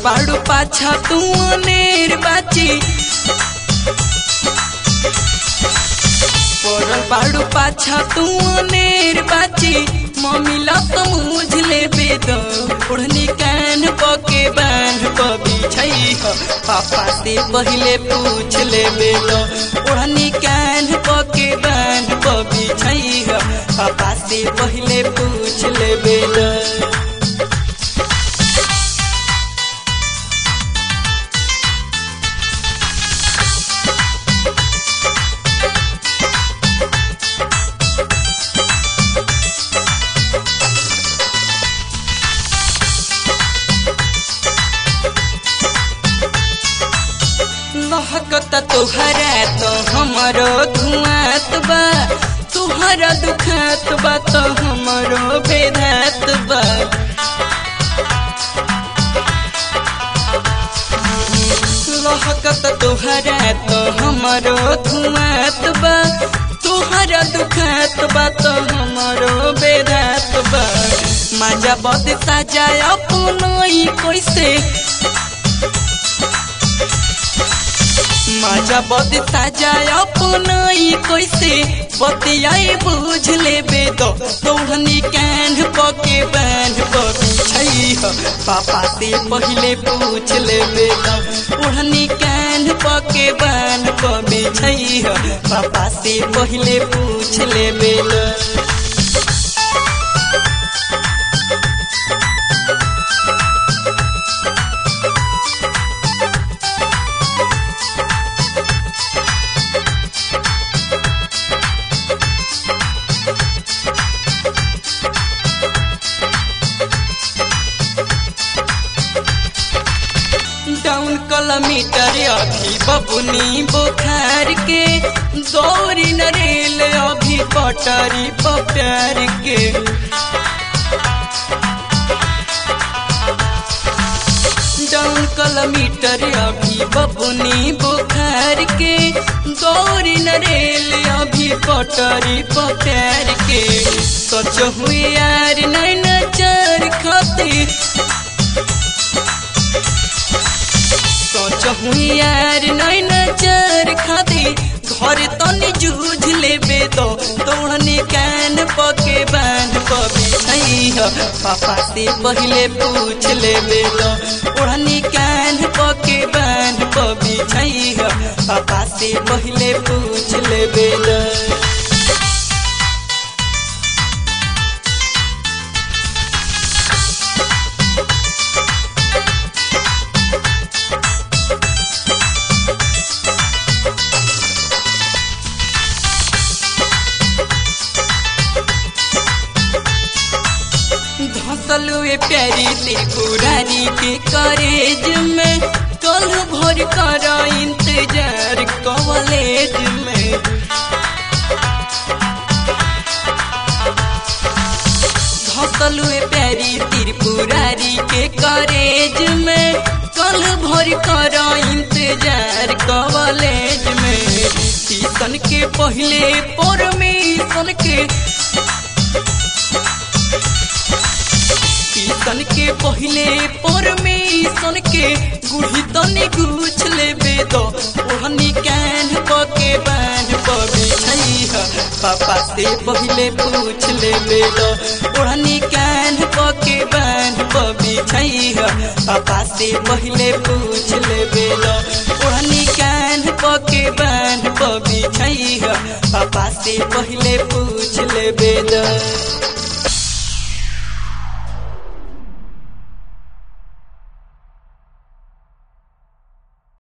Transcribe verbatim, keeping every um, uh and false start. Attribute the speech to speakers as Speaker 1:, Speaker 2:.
Speaker 1: बाड़ू पाछा तू अनेर बाची पड़ल बाड़ू पाछा तू अनेर बाची मम्मी लत मुझ ले बेद ओढ़नी कान पके बांध पबी छई पापा से पहले पूछ ले बेद ओढ़नी कान पके बांध पबी छई पापा से पहले पूछ ले बेद। लहकता तुहरा तो हमारो धुआत बा तुहरा दुखात बा तो हमारो बेधात बा लहकता तुहरा तो हमारो धुआत बा तुहरा दुखात बा तो हमारो बेधात बा मजा बद साजा अपनोई कैसे मजा बद साजा अपनाई कैसे बतियाई बुझ ले बेद तोहनी कान पके बांध पबी छई पापा से पहले पूछ ले बेद ओढ़नी कान पके बांध पबी छई पापा से पहले पूछ ले बेद। डाउन किलोमीटर अभी बबुनी बुखार के दौरी न रेल अभी पटरी प्यार के डाउन किलोमीटर अभी बबुनी बुखार के दौरी न रेल अभी पटरी प्यार के सच हुई यार नैना चार खाती सोचहुई यार नैना चार खाती घर तनी जूझ ले बेद तोड़नी कान पके बांध पबी छई पापा से पहले पूछ ले बेद ओढ़नी कान पके बांध पबी छई पापा से पहले पूछ ले बेद। धसलुए प्यारी से पुरानी के कॉलेज में कल भर कर इंतजार कॉलेज में धसलुए प्यारी त्रिपुरारी के कॉलेज में कल भर कर इंतजार कॉलेज में टीसन के पहले परमिशन के टीसन के पहले परमिशन के गुढ़ी तनी गुछ ले बेद ओढ़नी कान पके बांध पबी छई पापा से पहले पूछ ले बेद ओढ़नी कान पके बांध पबी छई पापा से पहले पूछ ले बेद ओढ़नी कान पके बांध पबी छई पापा से पहले पूछ ले बेद।